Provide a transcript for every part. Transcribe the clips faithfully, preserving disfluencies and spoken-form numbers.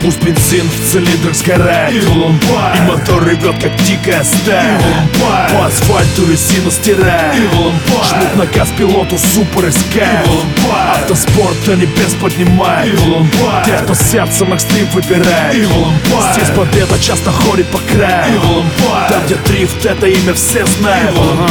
Пусть бензин в цилиндрах сгорает, и мотор ревет, как дикая стая. По асфальту резину стирает, жмут на газ пилоту супер искает. Автоспорт до небес поднимает, те, кто сердцем экстрим выбирает. Здесь победа часто ходит по краю, там, где дрифт, это имя все знают.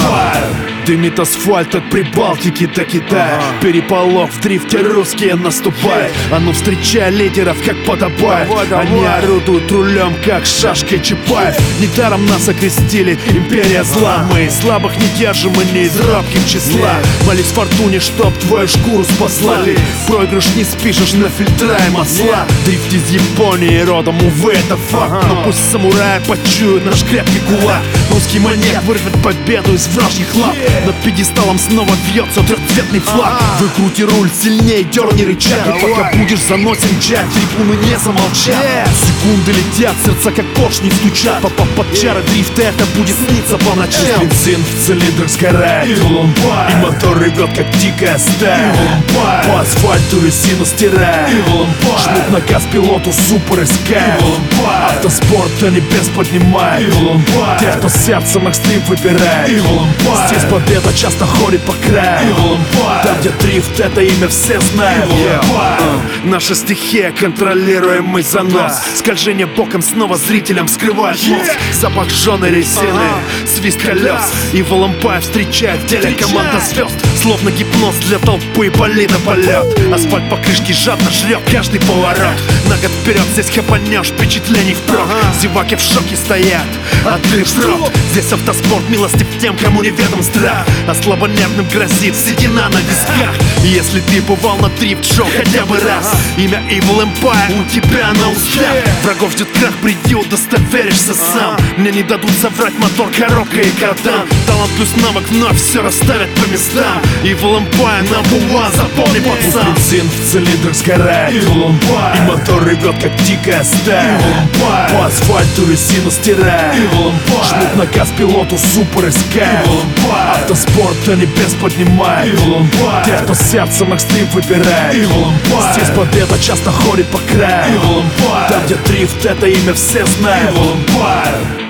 Дымит асфальт от Прибалтики до Китая. Переполох в дрифте, русские наступают. А ну встречай лидеров, как подобает. Они орудуют рулем, как шашкой Чапаев. Недаром нас окрестили империя зла. Мы слабых не держим, и не из робких числа. Молись фортуне, чтоб твою шкуру спаслали. Проигрыш не спишешь на фильтра и масла. Дрифт из Японии родом, увы, это факт. Но пусть самураи почуют наш крепкий кулак. Русский маньяк вырвет победу из вражьих лап. Над пьедесталом снова вьется трехцветный флаг. Выкрути руль сильней, дерни рычаг. И пока будешь заносим мчать, трибуны не замолчат. Секунды летят, сердца как поршни стучат. Попав под чары дрифта, это будет сниться по ночам. Бензин в цилиндрах сгорает, и мотор ревет, как дикая стая. По асфальту резину стирает, жмут на газ пилоту супер искает. Автоспорт до небес поднимает, те, кто сердцем экстрим выбирает. Здесь победа часто ходит по краю, там, где дрифт, это имя все знают. uh, Наша стихия, контролируемый занос. Скольжение боком снова зрителям скрывает мозг. Запах жженой резины, свист колес. И Воломбаев встречает в деле команда звезд. Словно гипноз для толпы, болида полет. Асфальт покрышки жадно жрет каждый поворот. На год вперед здесь хапанешь, впечатлений впрок. Зеваки в шоке стоят, открыв рот. Здесь автоспорт милостив тем, кому неведом страх. А слабонервным грозит седина на висках. И если ты бывал на дрифт-шоу хотя бы раз, имя Evil Empire у тебя на устах. Врагов ждет крах, приди, удостоверишься сам. Мне не дадут соврать мотор, коробка и кардан. Талант плюс навык вновь все расставят по местам. Evil Empire, number one, запомни, пацан. Бензин в цилиндрах сгорает, и мотор ревет, как дикая стая. По асфальту резину стирает, жмут на газ пилоту супер искает. Автоспорт до небес поднимает, те, кто сердцем экстрим выбирает. Здесь победа часто ходит по краю, там, где дрифт, это имя все знают.